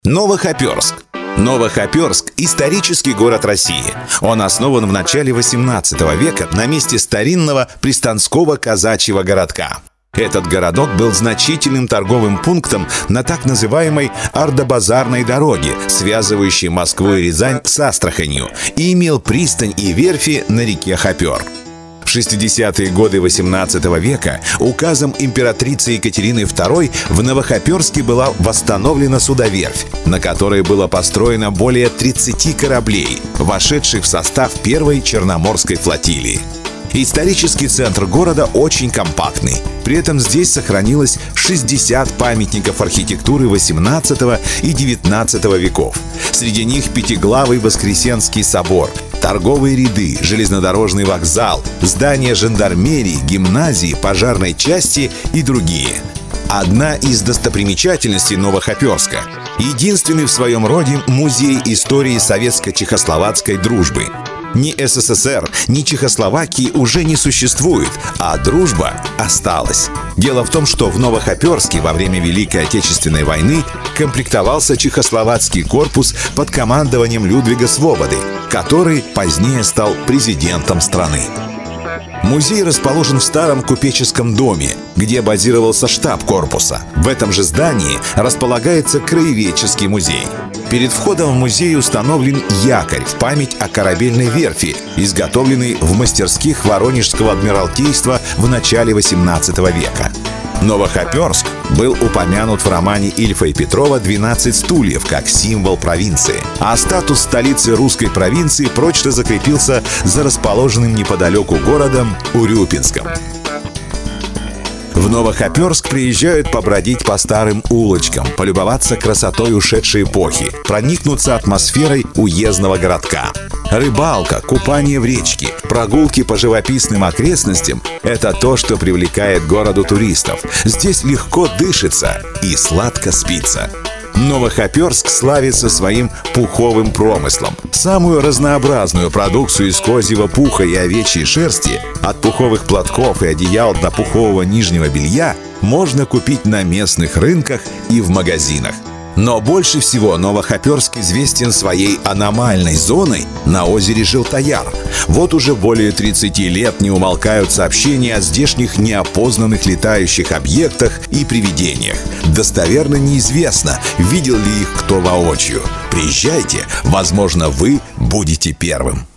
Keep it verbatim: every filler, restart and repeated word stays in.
Новохоперск. Новохоперск – исторический город России. Он основан в начале восемнадцатого века на месте старинного пристанского казачьего городка. Этот городок был значительным торговым пунктом на так называемой Ордо-Базарной дороге, связывающей Москву и Рязань с Астраханью, и имел пристань и верфи на реке Хопер. В шестидесятые годы восемнадцатого века указом императрицы Екатерины второй в Новохоперске была восстановлена судоверфь, на которой было построено более тридцати кораблей, вошедших в состав первой Черноморской флотилии. Исторический центр города очень компактный. При этом здесь сохранилось шестьдесят памятников архитектуры восемнадцатого и девятнадцатого веков. Среди них Пятиглавый Воскресенский собор, торговые ряды, железнодорожный вокзал, здания жандармерии, гимназии, пожарной части и другие. Одна из достопримечательностей Новохоперска – единственный в своем роде музей истории советско-чехословацкой дружбы. Ни СССР, ни Чехословакии уже не существует, а дружба осталась. Дело в том, что в Новохоперске во время Великой Отечественной войны комплектовался чехословацкий корпус под командованием Людвига Свободы, который позднее стал президентом страны. Музей расположен в старом купеческом доме, где базировался штаб корпуса. В этом же здании располагается краеведческий музей. Перед входом в музей установлен якорь в память о корабельной верфи, изготовленной в мастерских Воронежского адмиралтейства в начале восемнадцатого века. Новохоперск был упомянут в романе Ильфа и Петрова «двенадцать стульев» как символ провинции, а статус столицы русской провинции прочно закрепился за расположенным неподалеку городом Урюпинском. В Новохоперск приезжают побродить по старым улочкам, полюбоваться красотой ушедшей эпохи, проникнуться атмосферой уездного городка. Рыбалка, купание в речке, прогулки по живописным окрестностям – это то, что привлекает городу туристов. Здесь легко дышится и сладко спится. Новохоперск славится своим пуховым промыслом. Самую разнообразную продукцию из козьего пуха и овечьей шерсти, от пуховых платков и одеял до пухового нижнего белья, можно купить на местных рынках и в магазинах. Но больше всего Новохоперск известен своей аномальной зоной на озере Желтояр. Вот уже более тридцати лет не умолкают сообщения о здешних неопознанных летающих объектах и привидениях. Достоверно неизвестно, видел ли их кто воочию. Приезжайте, возможно, вы будете первым.